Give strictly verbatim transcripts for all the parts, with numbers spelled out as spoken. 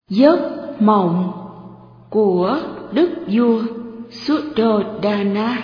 Giấc mộng của Đức vua Suddhodana.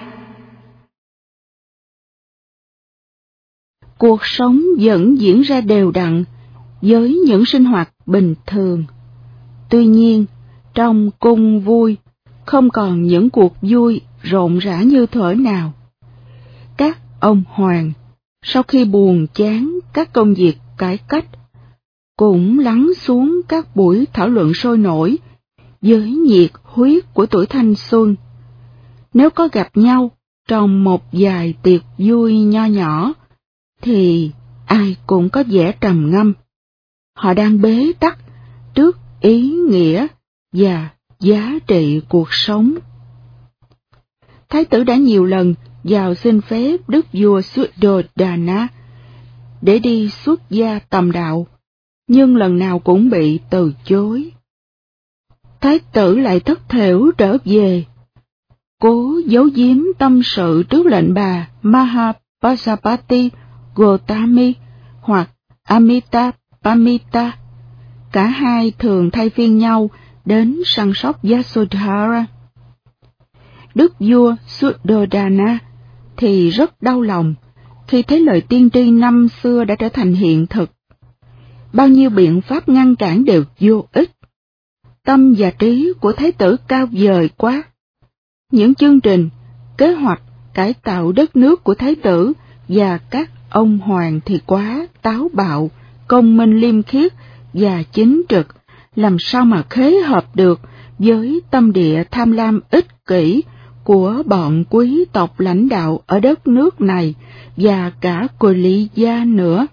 Cuộc sống vẫn diễn ra đều đặn với những sinh hoạt bình thường. Tuy nhiên, trong cung vui không còn những cuộc vui rộn rã như thuở nào. Các ông hoàng, sau khi buồn chán các công việc cải cách, cũng lắng xuống các buổi thảo luận sôi nổi với nhiệt huyết của tuổi thanh xuân. Nếu có gặp nhau trong một vài tiệc vui nho nhỏ, thì ai cũng có vẻ trầm ngâm. Họ đang bế tắc trước ý nghĩa và giá trị cuộc sống. Thái tử đã nhiều lần vào xin phép Đức vua Suddhodana để đi xuất gia tầm đạo, nhưng lần nào cũng bị từ chối. Thái tử lại thất thểu trở về, cố giấu giếm tâm sự trước lệnh bà Mahapajapati Gotami hoặc Amitabhamita. Cả hai thường thay phiên nhau đến săn sóc Yasodhara. Đức vua Suddhodana thì rất đau lòng khi thấy lời tiên tri năm xưa đã trở thành hiện thực. Bao nhiêu biện pháp ngăn cản đều vô ích. Tâm và trí của thái tử cao vời quá. Những chương trình, kế hoạch cải tạo đất nước của thái tử và các ông hoàng thì quá táo bạo, công minh liêm khiết và chính trực, làm sao mà khế hợp được với tâm địa tham lam ích kỷ của bọn quý tộc lãnh đạo ở đất nước này và cả của Lý gia nữa.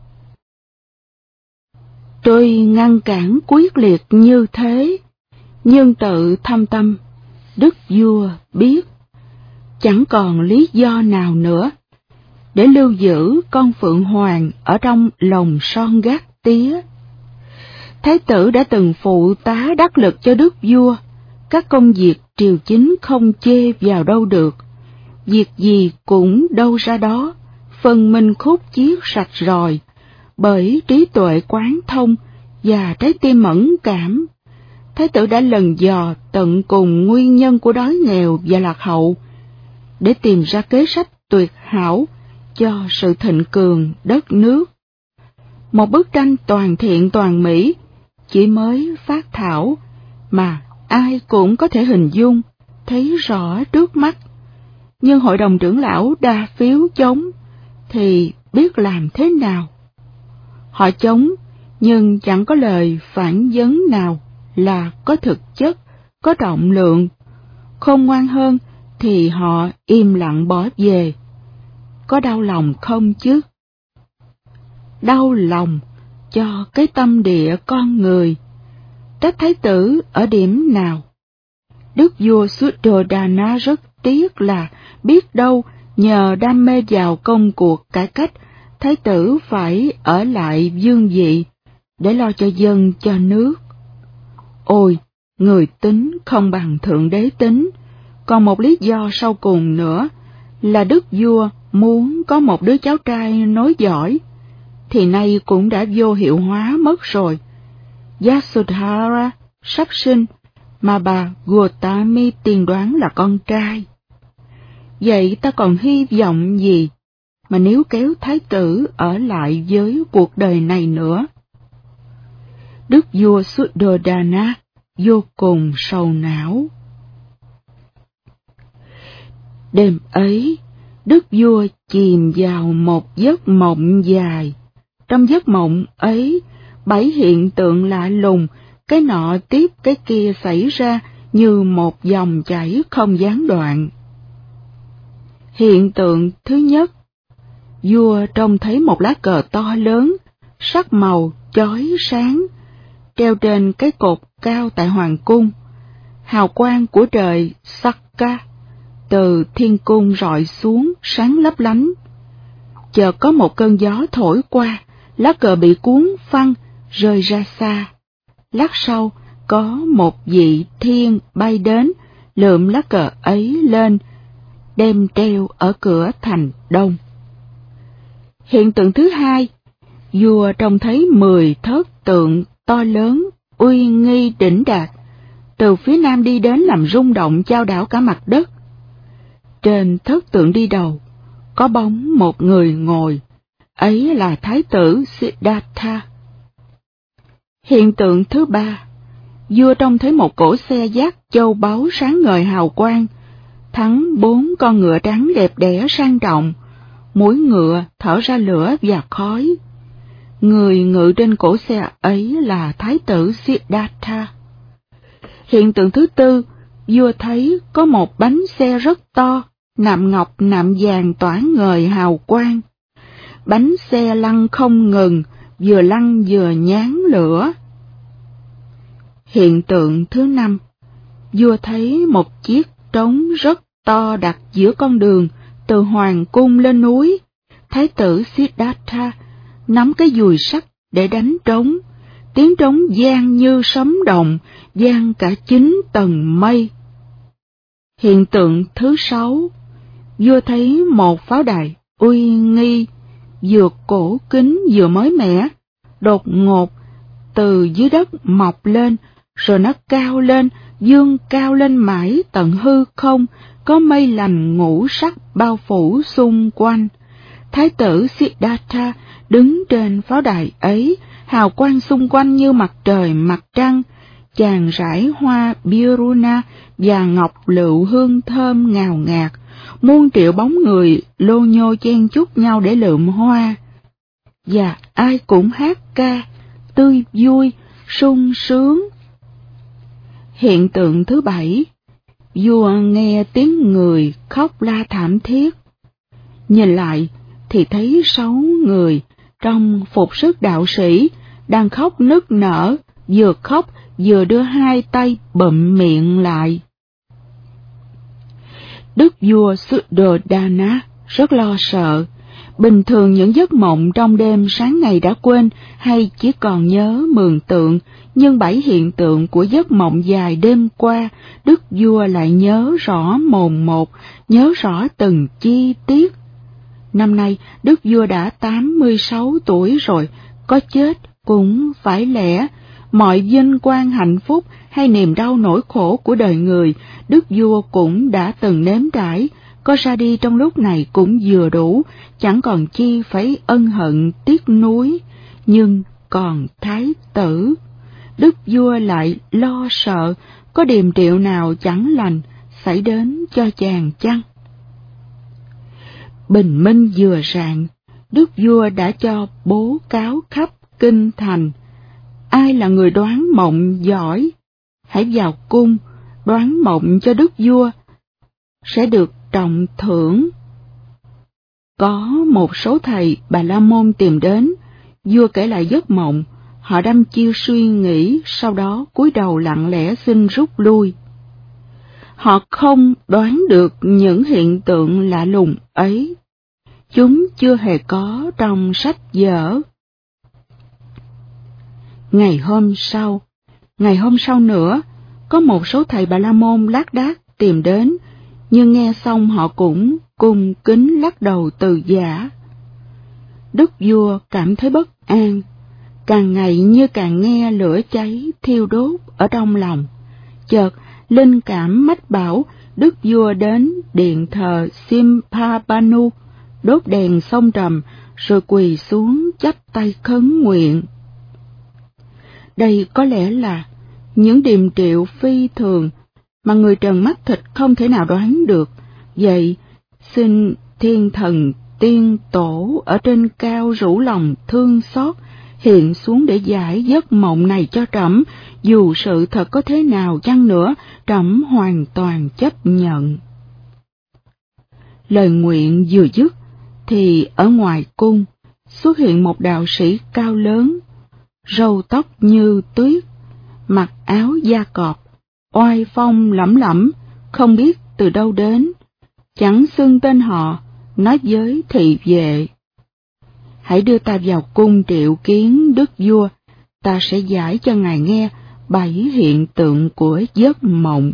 Tuy ngăn cản quyết liệt như thế, nhưng tự thâm tâm, Đức vua biết chẳng còn lý do nào nữa để lưu giữ con phượng hoàng ở trong lồng son gác tía. Thái tử đã từng phụ tá đắc lực cho đức vua, các công việc triều chính không chê vào đâu được, việc gì cũng đâu ra đó, phân minh khúc chiết sạch ròi, bởi trí tuệ quán thông và trái tim mẫn cảm. Thái tử đã lần dò tận cùng nguyên nhân của đói nghèo và lạc hậu, để tìm ra kế sách tuyệt hảo cho sự thịnh cường đất nước. Một bức tranh toàn thiện toàn mỹ chỉ mới phát thảo mà ai cũng có thể hình dung, thấy rõ trước mắt. Nhưng hội đồng trưởng lão đa phiếu chống thì biết làm thế nào? Họ chống nhưng chẳng có lời phản vấn nào là có thực chất, có trọng lượng. Khôn ngoan hơn thì họ im lặng bỏ về. Có đau lòng không chứ? Đau lòng cho cái tâm địa con người. Trách thái tử ở điểm nào? Đức vua Suddhodana rất tiếc là biết đâu nhờ đam mê vào công cuộc cải cách, thái tử phải ở lại vương vị để lo cho dân cho nước. Ôi, người tính không bằng thượng đế tính. Còn một lý do sau cùng nữa là đức vua muốn có một đứa cháu trai nối dõi, thì nay cũng đã vô hiệu hóa mất rồi. Yasodhara sắp sinh, mà bà Gotami tiên đoán là con trai. Vậy ta còn hy vọng gì mà nếu kéo thái tử ở lại với cuộc đời này nữa? Đức vua Suddhodana vô cùng sầu não. Đêm ấy, đức vua chìm vào một giấc mộng dài. Trong giấc mộng ấy, bảy hiện tượng lạ lùng, cái nọ tiếp cái kia xảy ra như một dòng chảy không gián đoạn. Hiện tượng thứ nhất, vua trông thấy một lá cờ to lớn, sắc màu chói sáng, treo trên cái cột cao tại hoàng cung. Hào quang của trời Sakka từ thiên cung rọi xuống sáng lấp lánh. Chợt có một cơn gió thổi qua, lá cờ bị cuốn phăng rơi ra xa. Lát sau có một vị thiên bay đến, lượm lá cờ ấy lên, đem treo ở cửa thành đông. Hiện tượng thứ hai, vua trông thấy mười thớt tượng to lớn uy nghi đỉnh đạt, từ phía nam đi đến làm rung động chao đảo cả mặt đất. Trên thất tượng đi đầu, có bóng một người ngồi, ấy là Thái tử Siddhartha. Hiện tượng thứ ba, vua trông thấy một cỗ xe dắt châu báu sáng ngời hào quang, thắng bốn con ngựa trắng đẹp đẽ sang trọng, mũi ngựa thở ra lửa và khói. Người ngự trên cỗ xe ấy là Thái tử Siddhartha. Hiện tượng thứ tư, vua thấy có một bánh xe rất to, nạm ngọc nạm vàng tỏa ngời hào quang. Bánh xe lăn không ngừng, vừa lăn vừa nhán lửa. Hiện tượng thứ năm, vua thấy một chiếc trống rất to đặt giữa con đường, từ hoàng cung lên núi. Thái tử Siddhartha nắm cái dùi sắt để đánh trống, tiếng trống vang như sấm động, vang cả chín tầng mây. Hiện tượng thứ sáu, vua thấy một pháo đài uy nghi, vừa cổ kính vừa mới mẻ, đột ngột từ dưới đất mọc lên, rồi nó cao lên, vươn cao lên mãi tận hư không, có mây lành ngũ sắc bao phủ xung quanh. Thái tử Siddhartha đứng trên pháo đài ấy, hào quang xung quanh như mặt trời mặt trăng, chàng rải hoa Biruna và ngọc lựu hương thơm ngào ngạt, muôn triệu bóng người lô nhô chen chúc nhau để lượm hoa, và ai cũng hát ca, tươi vui, sung sướng. Hiện tượng thứ bảy, vua nghe tiếng người khóc la thảm thiết. Nhìn lại thì thấy sáu người trong phục sức đạo sĩ đang khóc nức nở, vừa khóc vừa đưa hai tay bụm miệng lại. Đức vua Suddhodana rất lo sợ. Bình thường những giấc mộng trong đêm sáng ngày đã quên hay chỉ còn nhớ mường tượng, nhưng bảy hiện tượng của giấc mộng dài đêm qua, đức vua lại nhớ rõ mồn một, nhớ rõ từng chi tiết. Năm nay, đức vua đã tám mươi sáu tuổi rồi, có chết cũng phải lẽ. Mọi vinh quang hạnh phúc hay niềm đau nỗi khổ của đời người, đức vua cũng đã từng nếm trải, có ra đi trong lúc này cũng vừa đủ, chẳng còn chi phải ân hận tiếc nuối. Nhưng còn thái tử, đức vua lại lo sợ có điềm triệu nào chẳng lành xảy đến cho chàng chăng. Bình minh vừa rạng, đức vua đã cho bố cáo khắp kinh thành. Ai là người đoán mộng giỏi, hãy vào cung đoán mộng cho đức vua, sẽ được trọng thưởng. Có một số thầy Bà La Môn tìm đến, vua kể lại giấc mộng, họ đăm chiêu suy nghĩ, sau đó cúi đầu lặng lẽ xin rút lui. Họ không đoán được những hiện tượng lạ lùng ấy, chúng chưa hề có trong sách vở. Ngày hôm sau, ngày hôm sau nữa, có một số thầy Bà La Môn lác đác tìm đến, nhưng nghe xong họ cũng cung kính lắc đầu từ giả. Đức vua cảm thấy bất an, càng ngày như càng nghe lửa cháy thiêu đốt ở trong lòng. Chợt linh cảm mách bảo đức vua đến điện thờ Simpabanu, đốt đèn xông trầm, rồi quỳ xuống chắp tay khấn nguyện. Đây có lẽ là những điềm triệu phi thường mà người trần mắt thịt không thể nào đoán được. Vậy xin thiên thần tiên tổ ở trên cao rủ lòng thương xót, hiện xuống để giải giấc mộng này cho trẫm, dù sự thật có thế nào chăng nữa, trẫm hoàn toàn chấp nhận. Lời nguyện vừa dứt, thì ở ngoài cung xuất hiện một đạo sĩ cao lớn, râu tóc như tuyết, mặc áo da cọp, oai phong lẫm lẫm, không biết từ đâu đến, chẳng xưng tên họ, nói với thị vệ: hãy đưa ta vào cung triệu kiến đức vua, ta sẽ giải cho ngài nghe bảy hiện tượng của giấc mộng.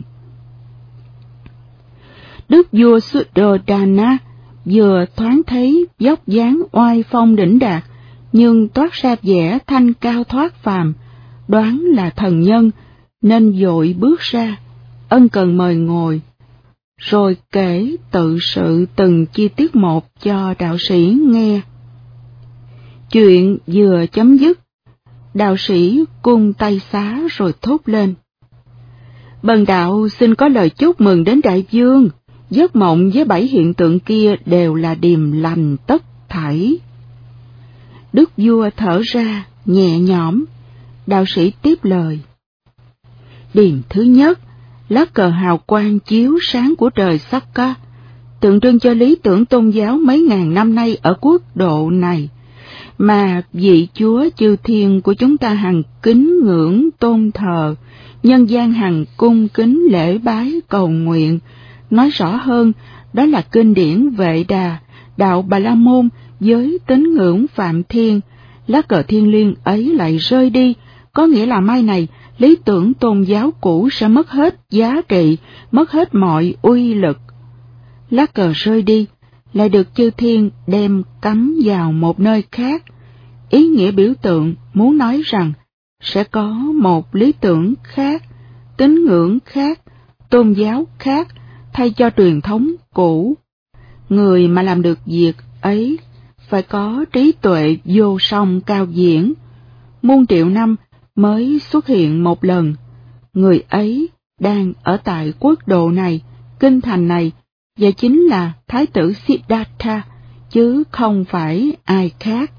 Đức vua Suddhodana vừa thoáng thấy vóc dáng oai phong đỉnh đạt, nhưng toát ra vẻ thanh cao thoát phàm, đoán là thần nhân, nên vội bước ra, ân cần mời ngồi, rồi kể tự sự từng chi tiết một cho đạo sĩ nghe. Chuyện vừa chấm dứt, đạo sĩ cung tay xá rồi thốt lên: Bần đạo xin có lời chúc mừng đến đại vương, giấc mộng với bảy hiện tượng kia đều là điềm lành tất thảy. Đức vua thở ra, nhẹ nhõm, đạo sĩ tiếp lời: Điềm thứ nhất, lá cờ hào quang chiếu sáng của trời sắc ca, tượng trưng cho lý tưởng tôn giáo mấy ngàn năm nay ở quốc độ này, mà vị Chúa chư thiên của chúng ta hằng kính ngưỡng tôn thờ, nhân gian hằng cung kính lễ bái cầu nguyện. Nói rõ hơn, đó là kinh điển Vệ Đà, đạo Bà La Môn với tín ngưỡng Phạm Thiên. Lá cờ thiên liêng ấy lại rơi đi, có nghĩa là mai này lý tưởng tôn giáo cũ sẽ mất hết giá trị, mất hết mọi uy lực. Lá cờ rơi đi, lại được chư thiên đem cắm vào một nơi khác. Ý nghĩa biểu tượng muốn nói rằng sẽ có một lý tưởng khác, tín ngưỡng khác, tôn giáo khác thay cho truyền thống cũ. Người mà làm được việc ấy phải có trí tuệ vô song cao diễn, muôn triệu năm mới xuất hiện một lần. Người ấy đang ở tại quốc độ này, kinh thành này, và chính là Thái tử Siddhartha, chứ không phải ai khác.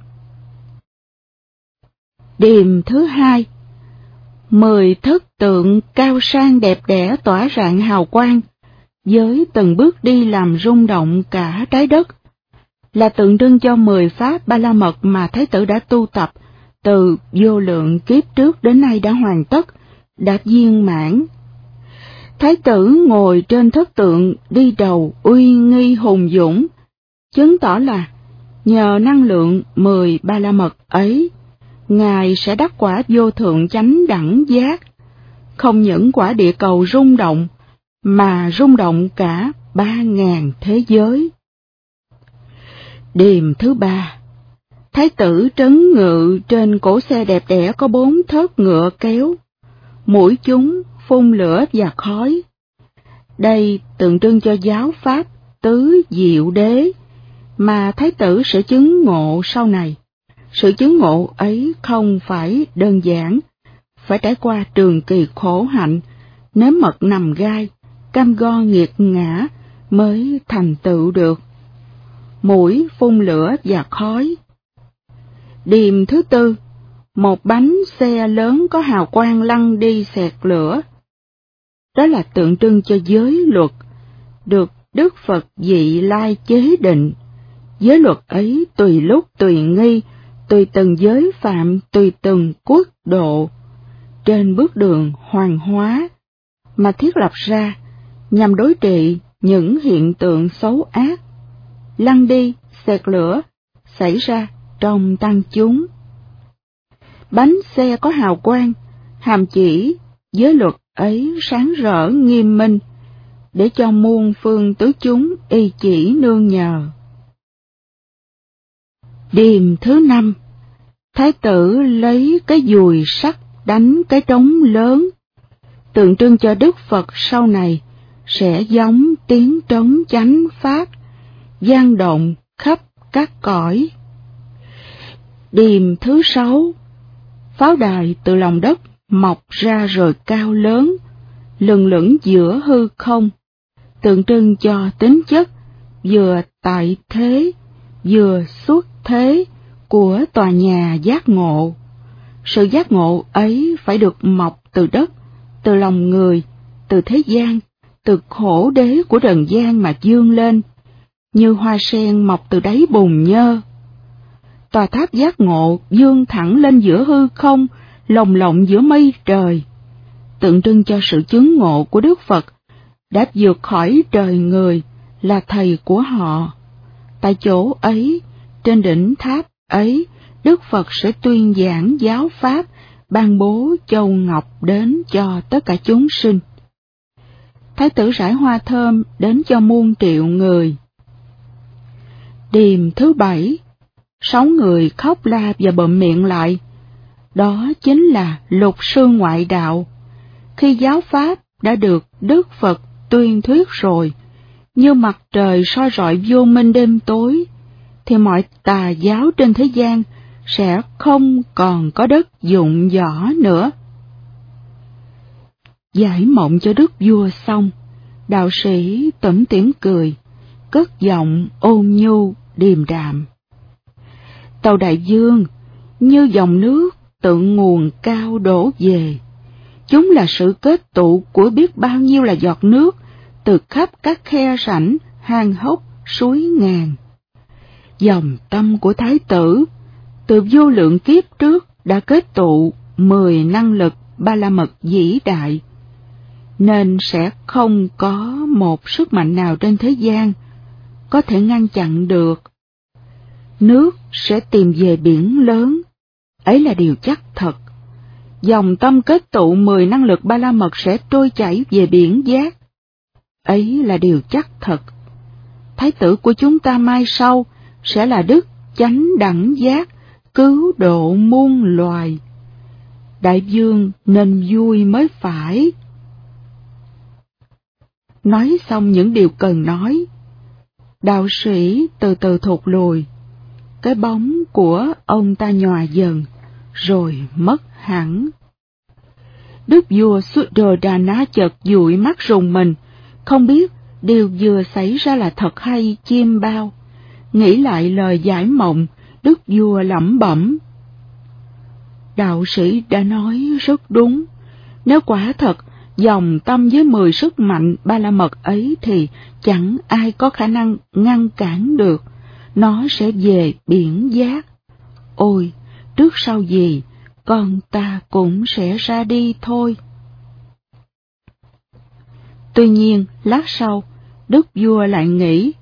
Điềm thứ hai, mười thất tượng cao sang đẹp đẽ tỏa rạng hào quang, với từng bước đi làm rung động cả trái đất, là tượng trưng cho mười pháp ba la mật mà Thái tử đã tu tập từ vô lượng kiếp trước đến nay đã hoàn tất, đã viên mãn. Thái tử ngồi trên thất tượng đi đầu uy nghi hùng dũng, chứng tỏ là nhờ năng lượng mười ba la mật ấy, Ngài sẽ đắc quả vô thượng chánh đẳng giác, không những quả địa cầu rung động, mà rung động cả ba ngàn thế giới. Điềm thứ ba, Thái tử trấn ngự trên cỗ xe đẹp đẽ có bốn thớt ngựa kéo, mũi chúng phun lửa và khói. Đây tượng trưng cho giáo pháp tứ diệu đế mà Thái tử sẽ chứng ngộ sau này. Sự chứng ngộ ấy không phải đơn giản, phải trải qua trường kỳ khổ hạnh, nếm mật nằm gai, cam go nghiệt ngã mới thành tựu được. Mũi phun lửa và khói. Điềm thứ tư, một bánh xe lớn có hào quang lăn đi xẹt lửa. Đó là tượng trưng cho giới luật, được Đức Phật Vị Lai chế định. Giới luật ấy tùy lúc tùy nghi, tùy từng giới phạm, tùy từng quốc độ, trên bước đường hoàn hóa mà thiết lập ra, nhằm đối trị những hiện tượng xấu ác, lăn đi, xẹt lửa, xảy ra trong tăng chúng. Bánh xe có hào quang, hàm chỉ giới luật ấy sáng rỡ nghiêm minh, để cho muôn phương tứ chúng y chỉ nương nhờ. Điềm thứ năm, Thái tử lấy cái dùi sắt đánh cái trống lớn, tượng trưng cho Đức Phật sau này sẽ giống tiếng trống chánh pháp, vang động khắp các cõi. Điềm thứ sáu, pháo đài từ lòng đất mọc ra rồi cao lớn, lừng lững giữa hư không, tượng trưng cho tính chất vừa tại thế, vừa xuất thế của tòa nhà giác ngộ. Sự giác ngộ ấy phải được mọc từ đất, từ lòng người, từ thế gian, từ khổ đế của trần gian mà vươn lên, như hoa sen mọc từ đáy bùn nhơ. Tòa tháp giác ngộ vươn thẳng lên giữa hư không, lồng lộng giữa mây trời, tượng trưng cho sự chứng ngộ của Đức Phật đã vượt khỏi trời người, là thầy của họ. Tại chỗ ấy, trên đỉnh tháp ấy, Đức Phật sẽ tuyên giảng giáo pháp, ban bố châu ngọc đến cho tất cả chúng sinh. Thái tử rải hoa thơm đến cho muôn triệu người. Điềm thứ bảy, sáu người khóc la và bụm miệng lại. đó chính là lục sư ngoại đạo. Khi giáo pháp đã được Đức Phật tuyên thuyết rồi, như mặt trời soi rọi vô minh đêm tối, thì mọi tà giáo trên thế gian sẽ không còn có đất dụng võ nữa. Giải mộng cho đức vua xong, đạo sĩ tủm tỉm cười, cất giọng ôn nhu điềm đạm. Tàu đại vương như dòng nước tự nguồn cao đổ về, chúng là sự kết tụ của biết bao nhiêu là giọt nước từ khắp các khe rãnh, hang hốc, suối ngàn. Dòng tâm của Thái tử từ vô lượng kiếp trước đã kết tụ mười năng lực ba la mật vĩ đại, nên sẽ không có một sức mạnh nào trên thế gian có thể ngăn chặn được. Nước sẽ tìm về biển lớn, ấy là điều chắc thật. Dòng tâm kết tụ mười năng lực ba la mật sẽ trôi chảy về biển giác, ấy là điều chắc thật. Thái tử của chúng ta mai sau sẽ là đức chánh đẳng giác, cứu độ muôn loài. Đại vương nên vui mới phải. Nói xong những điều cần nói, đạo sĩ từ từ thụt lùi, cái bóng của ông ta nhòa dần, rồi mất hẳn. Đức vua Suddhodana chợt dụi mắt rùng mình, không biết điều vừa xảy ra là thật hay chiêm bao. Nghĩ lại lời giải mộng, đức vua lẩm bẩm: đạo sĩ đã nói rất đúng, nếu quả thật dòng tâm với mười sức mạnh ba la mật ấy thì chẳng ai có khả năng ngăn cản được, nó sẽ về biển giác. Ôi, trước sau gì, con ta cũng sẽ ra đi thôi. Tuy nhiên, lát sau, đức vua lại nghĩ: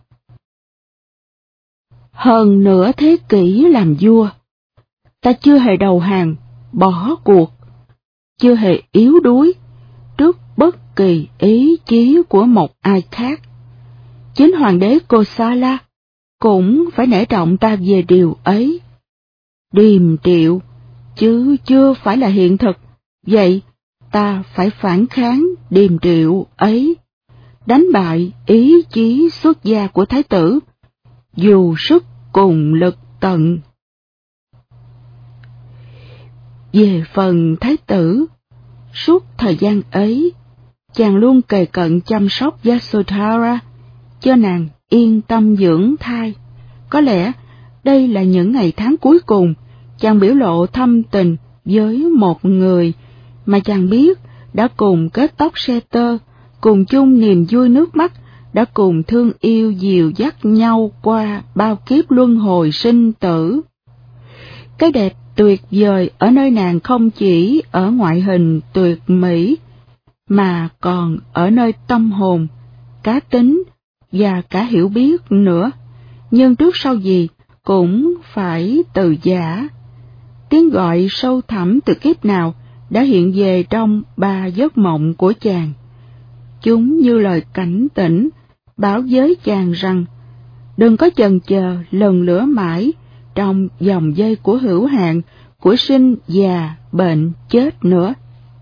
hơn nửa thế kỷ làm vua, ta chưa hề đầu hàng, bỏ cuộc, chưa hề yếu đuối trước bất kỳ ý chí của một ai khác. Chính hoàng đế Kosala cũng phải nể trọng ta về điều ấy. Điềm triệu, chứ chưa phải là hiện thực, vậy ta phải phản kháng điềm triệu ấy, đánh bại ý chí xuất gia của thái tử, dù sức cùng lực tận. Về phần thái tử, suốt thời gian ấy, chàng luôn kề cận chăm sóc Yasodhara, cho nàng yên tâm dưỡng thai. Có lẽ đây là những ngày tháng cuối cùng chàng biểu lộ thâm tình với một người mà chàng biết đã cùng kết tóc xe tơ, cùng chung niềm vui nước mắt, đã cùng thương yêu dìu dắt nhau qua bao kiếp luân hồi sinh tử. Cái đẹp tuyệt vời ở nơi nàng không chỉ ở ngoại hình tuyệt mỹ, mà còn ở nơi tâm hồn, cá tính và cả hiểu biết nữa. Nhưng trước sau gì cũng phải từ giả. Tiếng gọi sâu thẳm từ kiếp nào đã hiện về trong ba giấc mộng của chàng. Chúng như lời cảnh tỉnh, bảo với chàng rằng đừng có chần chờ lần lữa mãi trong dòng dây của hữu hạn, của sinh già bệnh chết nữa.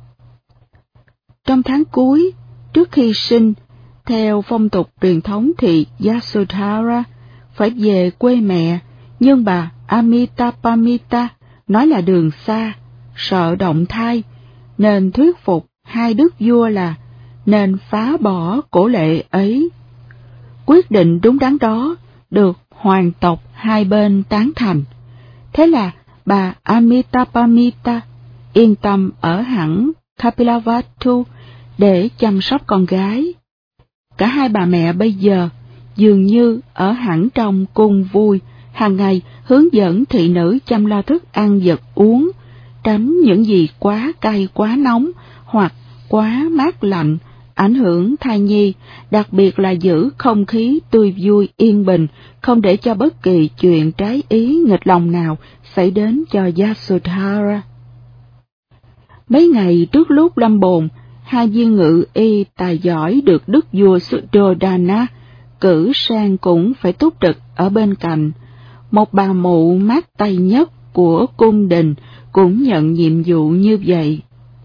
Trong tháng cuối, trước khi sinh, theo phong tục truyền thống thì Yasodhara phải về quê mẹ, nhưng bà Amitabhamita nói là đường xa, sợ động thai, nên thuyết phục hai đức vua là nên phá bỏ cổ lệ ấy. Quyết định đúng đắn đó được hoàng tộc hai bên tán thành. Thế là bà Amitabhamita yên tâm ở hẳn Kapilavatthu để chăm sóc con gái. Cả hai bà mẹ bây giờ dường như ở hẳn trong cung vui, hàng ngày hướng dẫn thị nữ chăm lo thức ăn vật uống, tránh những gì quá cay quá nóng hoặc quá mát lạnh ảnh hưởng thai nhi, đặc biệt là giữ không khí tươi vui yên bình, không để cho bất kỳ chuyện trái ý nghịch lòng nào xảy đến cho Yasodhara. Mấy ngày trước lúc lâm bồn, hai viên ngự y tài giỏi được đức vua Suddhodana cử sang cũng phải túc trực ở bên cạnh. Một bà mụ mát tay nhất của cung đình cũng nhận nhiệm vụ như vậy.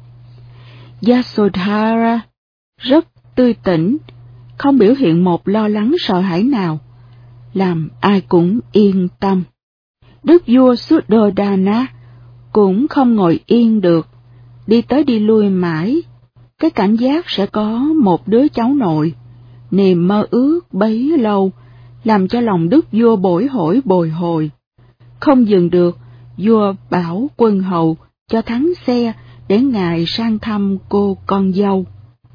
Yasodhara rất tươi tỉnh, không biểu hiện một lo lắng sợ hãi nào, làm ai cũng yên tâm. Đức vua Suddhodana cũng không ngồi yên được, đi tới đi lui mãi, cái cảm giác sẽ có một đứa cháu nội, niềm mơ ước bấy lâu, làm cho lòng đức vua bồi hồi bồi hồi. Không dừng được, vua bảo quân hầu cho thắng xe để ngài sang thăm cô con dâu.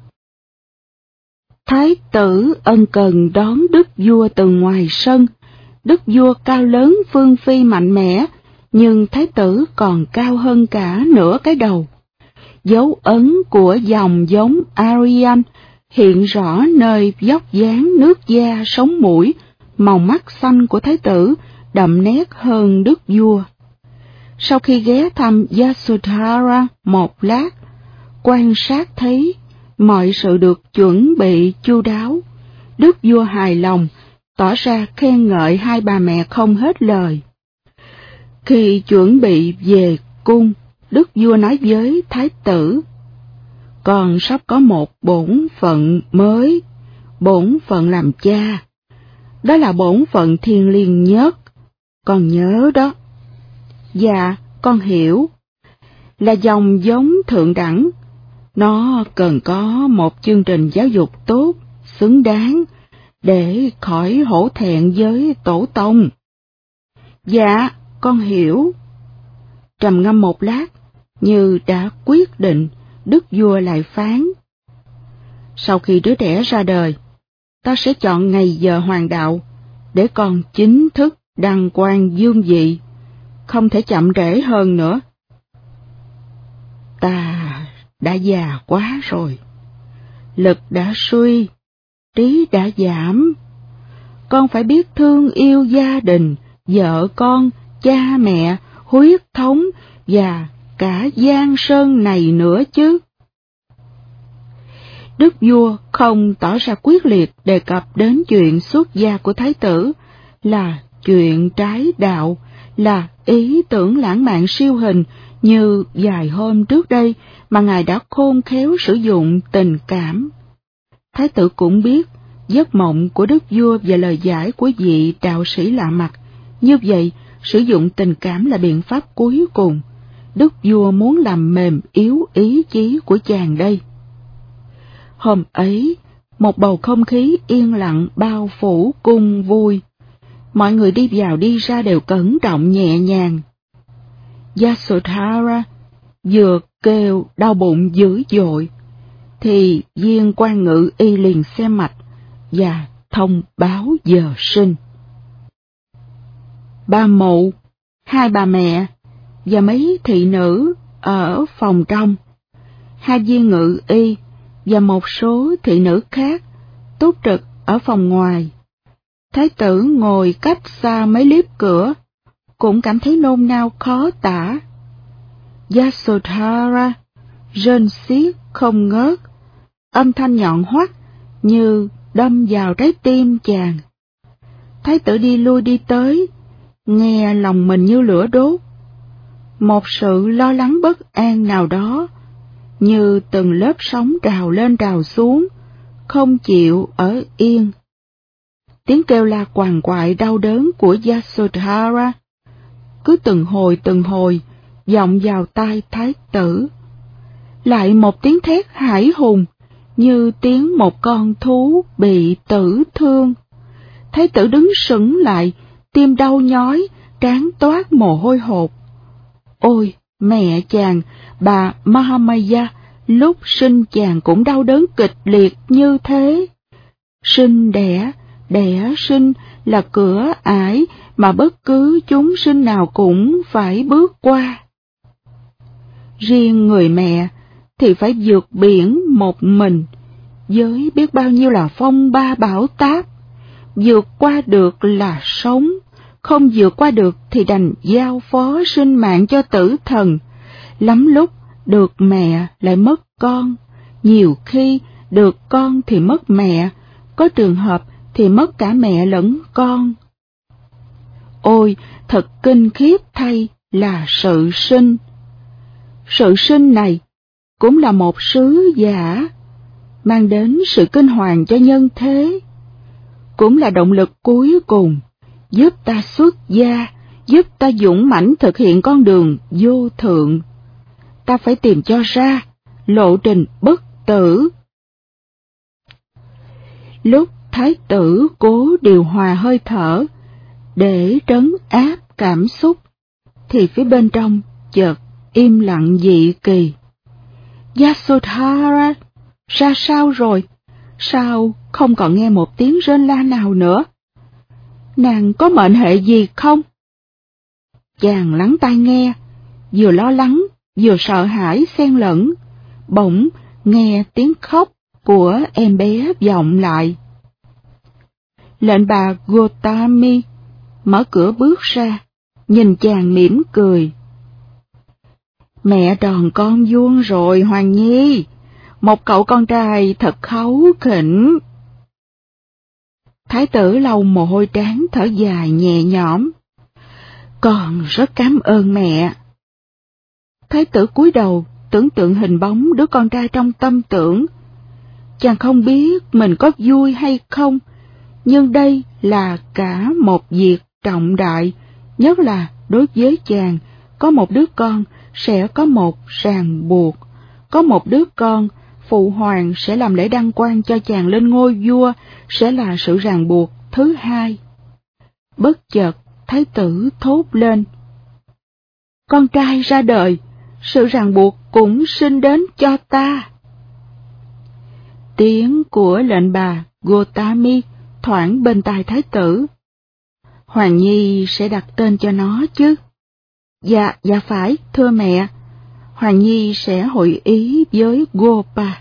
Thái tử ân cần đón đức vua từ ngoài sân. Đức vua cao lớn phương phi mạnh mẽ, nhưng thái tử còn cao hơn cả nửa cái đầu. Dấu ấn của dòng giống Aryan hiện rõ nơi vóc dáng, nước da, sống mũi, màu mắt xanh của thái tử đậm nét hơn đức vua. Sau khi ghé thăm Yasodhara một lát, quan sát thấy mọi sự được chuẩn bị chu đáo, đức vua hài lòng, tỏ ra khen ngợi hai bà mẹ không hết lời. Khi chuẩn bị về cung, đức vua nói với thái tử: "Con sắp có một bổn phận mới, bổn phận làm cha. Đó là bổn phận thiêng liêng nhất, con nhớ đó." "Dạ, con hiểu." "Là dòng giống thượng đẳng, nó cần có một chương trình giáo dục tốt, xứng đáng, để khỏi hổ thẹn với tổ tông." "Dạ, con hiểu." Trầm ngâm một lát, như đã quyết định, đức vua lại phán: "Sau khi đứa trẻ ra đời, ta sẽ chọn ngày giờ hoàng đạo để con chính thức đăng quang dương vị, không thể chậm trễ hơn nữa." "Ta đã già quá rồi, lực đã suy, trí đã giảm. Con phải biết thương yêu gia đình, vợ con, cha mẹ, huyết thống và cả giang sơn này nữa chứ." Đức vua không tỏ ra quyết liệt đề cập đến chuyện xuất gia của thái tử, là chuyện trái đạo, là ý tưởng lãng mạn siêu hình như vài hôm trước đây mà ngài đã khôn khéo sử dụng tình cảm. Thái tử cũng biết giấc mộng của đức vua và lời giải của vị đạo sĩ lạ mặt, như vậy sử dụng tình cảm là biện pháp cuối cùng. Đức vua muốn làm mềm yếu ý chí của chàng đây. Hôm ấy, một bầu không khí yên lặng bao phủ cung vui. Mọi người đi vào đi ra đều cẩn trọng nhẹ nhàng. Yasodhara vừa kêu đau bụng dữ dội, thì viên quan ngự y liền xem mạch và thông báo giờ sinh. Ba mụ, hai bà mẹ và mấy thị nữ ở phòng trong, hai viên ngự y và một số thị nữ khác túc trực ở phòng ngoài. Thái tử ngồi cách xa mấy liếp cửa, cũng cảm thấy nôn nao khó tả. Yasodhara rên xiết không ngớt, âm thanh nhọn hoắt như đâm vào trái tim chàng. Thái tử đi lui đi tới, nghe lòng mình như lửa đốt. Một sự lo lắng bất an nào đó, như từng lớp sóng trào lên trào xuống, không chịu ở yên. Tiếng kêu la quằn quại đau đớn của Yasodhara cứ từng hồi từng hồi vọng vào tai thái tử. Lại một tiếng thét hãi hùng, như tiếng một con thú bị tử thương. Thái tử đứng sững lại, tim đau nhói, trán toát mồ hôi hột. Ôi, mẹ chàng, bà Mahamaya, lúc sinh chàng cũng đau đớn kịch liệt như thế. Sinh đẻ, đẻ sinh là cửa ải mà bất cứ chúng sinh nào cũng phải bước qua. Riêng người mẹ thì phải vượt biển một mình, với biết bao nhiêu là phong ba bão táp. Vượt qua được là sống, không vượt qua được thì đành giao phó sinh mạng cho tử thần. Lắm lúc được mẹ lại mất con, nhiều khi được con thì mất mẹ, có trường hợp thì mất cả mẹ lẫn con. Ôi, thật kinh khiếp thay là sự sinh. sự sinh này cũng là một sứ giả, mang đến sự kinh hoàng cho nhân thế, cũng là động lực cuối cùng, giúp ta xuất gia, giúp ta dũng mãnh thực hiện con đường vô thượng. Ta phải tìm cho ra lộ trình bất tử. Lúc Thái tử cố điều hòa hơi thở để trấn áp cảm xúc, thì phía bên trong chợt im lặng dị kỳ. Yasodhara, ra sao rồi? Sao không còn nghe một tiếng rên la nào nữa? Nàng có mệnh hệ gì không? Chàng lắng tai nghe, vừa lo lắng, vừa sợ hãi xen lẫn, bỗng nghe tiếng khóc của em bé vọng lại. Lệnh bà Gotami mở cửa bước ra, nhìn chàng mỉm cười. Mẹ đòn con vuông rồi Hoàng Nhi, một cậu con trai thật kháu khỉnh. Thái tử lau mồ hôi trán thở dài nhẹ nhõm. Con rất cảm ơn mẹ. Thái tử cúi đầu tưởng tượng hình bóng đứa con trai trong tâm tưởng. Chàng không biết mình có vui hay không, nhưng đây là cả một việc trọng đại, nhất là đối với chàng, có một đứa con sẽ có một ràng buộc, có một đứa con, phụ hoàng sẽ làm lễ đăng quang cho chàng lên ngôi vua, sẽ là sự ràng buộc thứ hai. Bất chợt, thái tử thốt lên. Con trai ra đời, sự ràng buộc cũng sinh đến cho ta. Tiếng của lệnh bà Gotami thoảng bên tai thái tử. Hoàng Nhi sẽ đặt tên cho nó chứ? Dạ, dạ phải, thưa mẹ. Hoàng Nhi sẽ hội ý với Gopa.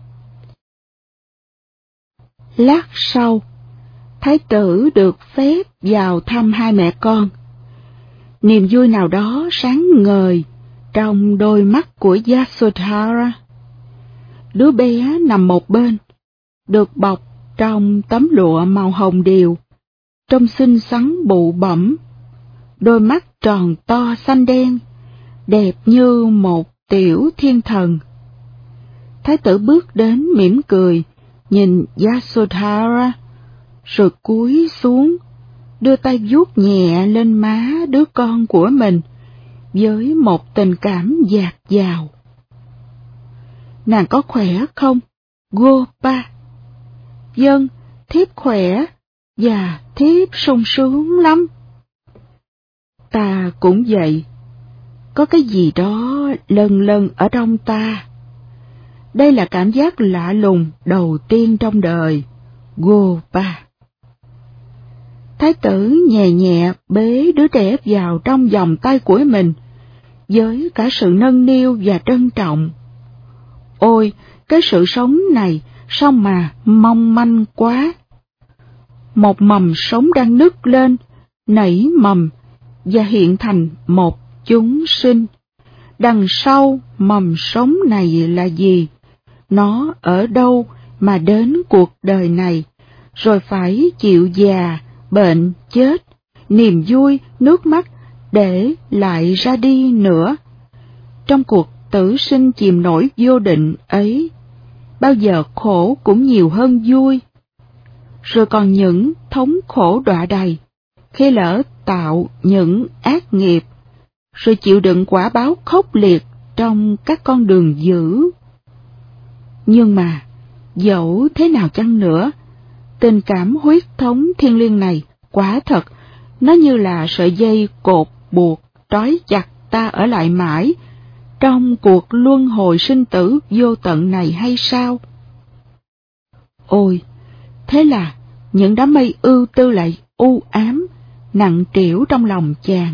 Lát sau, thái tử được phép vào thăm hai mẹ con. Niềm vui nào đó sáng ngời trong đôi mắt của Yasodhara. Đứa bé nằm một bên, được bọc trong tấm lụa màu hồng điều, trông xinh xắn bụ bẫm, đôi mắt tròn to xanh đen, đẹp như một tiểu thiên thần. Thái tử bước đến mỉm cười, nhìn Yasodhara, rồi cúi xuống, đưa tay vuốt nhẹ lên má đứa con của mình, với một tình cảm dạt dào. Nàng có khỏe không, Gopa? Vâng, thiếp khỏe, và thiếp sung sướng lắm. Ta cũng vậy, có cái gì đó lần lần ở trong ta. Đây là cảm giác lạ lùng đầu tiên trong đời, Gopa. Thái tử nhẹ nhẹ bế đứa trẻ vào trong vòng tay của mình, với cả sự nâng niu và trân trọng. Ôi, cái sự sống này sao mà mong manh quá. Một mầm sống đang nứt lên, nảy mầm, và hiện thành một chúng sinh. Đằng sau mầm sống này là gì? Nó ở đâu mà đến cuộc đời này, rồi phải chịu già, bệnh, chết, niềm vui, nước mắt để lại ra đi nữa. Trong cuộc tử sinh chìm nổi vô định ấy, bao giờ khổ cũng nhiều hơn vui. Rồi còn những thống khổ đọa đầy, khi lỡ tạo những ác nghiệp, rồi chịu đựng quả báo khốc liệt trong các con đường dữ. Nhưng mà, dẫu thế nào chăng nữa, tình cảm huyết thống thiêng liêng này quả thật, nó như là sợi dây cột buộc trói chặt ta ở lại mãi trong cuộc luân hồi sinh tử vô tận này hay sao? Ôi, thế là những đám mây ưu tư lại u ám, nặng trĩu trong lòng chàng.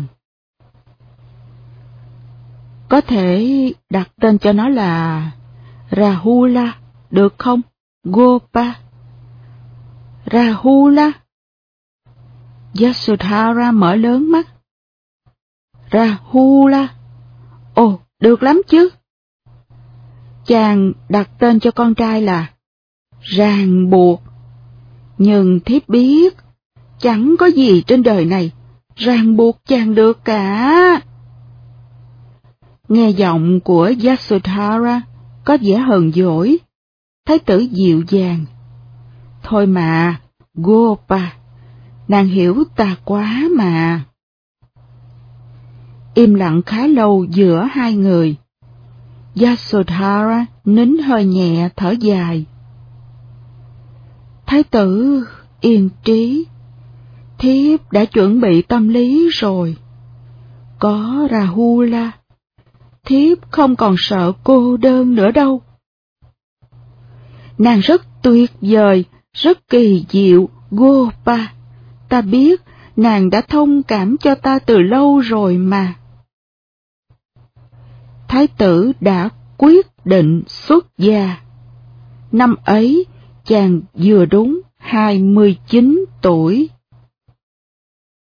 Có thể đặt tên cho nó là Rahula, được không, Gopa? Rahula. Yasodhara mở lớn mắt. Rahula. Ồ, được lắm chứ. Chàng đặt tên cho con trai là ràng buộc. Nhưng thiếp biết, chẳng có gì trên đời này ràng buộc chàng được cả. Nghe giọng của Yasodhara có vẻ hờn dỗi, thái tử dịu dàng. Thôi mà, Gopa, nàng hiểu ta quá mà. Im lặng khá lâu giữa hai người. Yasodhara nín hơi nhẹ thở dài. Thái tử yên trí, thiếp đã chuẩn bị tâm lý rồi. Có Rahula, thiếp không còn sợ cô đơn nữa đâu. Nàng rất tuyệt vời, rất kỳ diệu, Gopa. Ta biết nàng đã thông cảm cho ta từ lâu rồi mà. Thái tử đã quyết định xuất gia. Năm ấy, chàng vừa đúng hai mươi chín tuổi.